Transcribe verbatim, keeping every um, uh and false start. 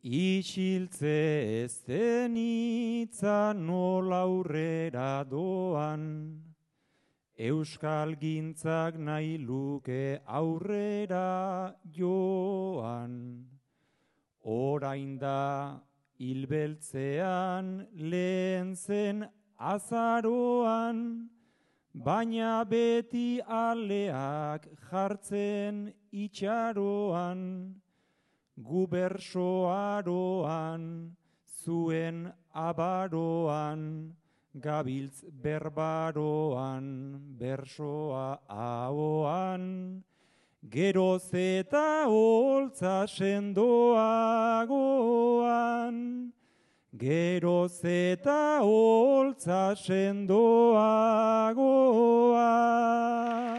Isiltze ez den hitza nola aurrera doan, Euskal gintzak nahi luke aurrera joan. Orain da hilbeltzean lehen zen azaroan, baina beti aleak jartzen itxaroan. Gu bersoaroan, zuen abaroan, gabiltz berbaroan, bersoa ahoan. Geroz eta holtza sendoagoan, geroz eta holtza sendoagoan.